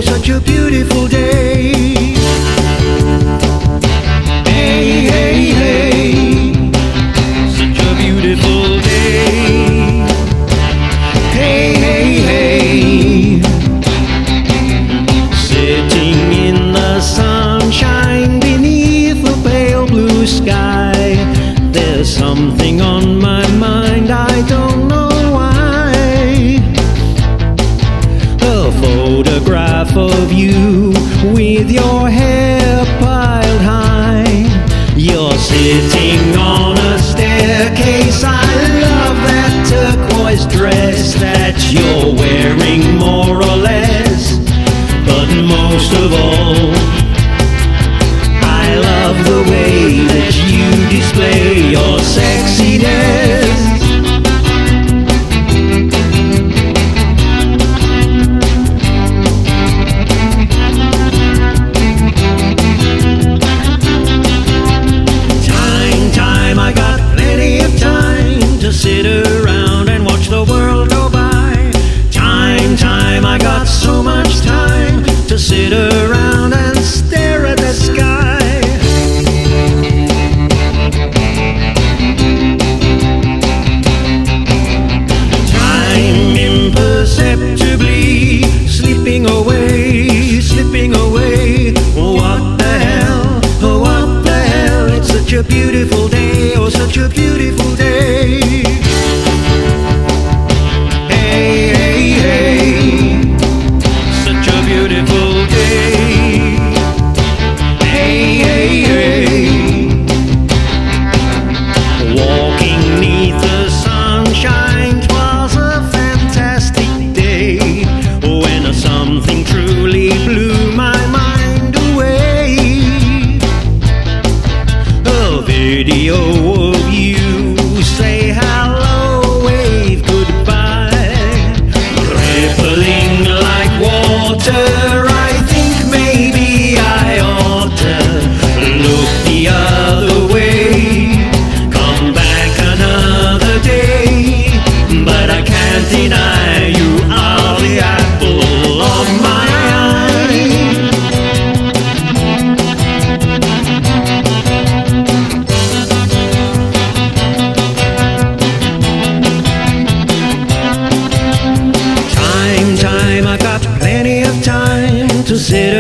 such a beautiful day. Hey, hey, hey, such a beautiful day. Hey, hey, hey, sitting in the sunshine beneath the pale blue sky. There's something on my mind, I don't know why. A photograph of you with your hair piled high. You're sitting on a staircase. I love that turquoise dress that you're wearing, more or less. But most of all, I love the way that you display your sexiness. Time, I got plenty of time to sit around and watch the world go by. Time, I got so much time to sit around and stare at the sky. Time imperceptibly slipping away, slipping away. What the hell, what the hell? It's such a beautiful day, oh such a beautiful day. Hey, hey, hey, such a beautiful day. Hey, hey, hey, walking neath the sunshine, 'twas a fantastic day when something truly blew my mind away. A video of you, say hello, wave goodbye, rippling like water. I think maybe I ought to look the other way, come back another day. But I can't deny you are the apple of my eye. Time, I got plenty of time to sit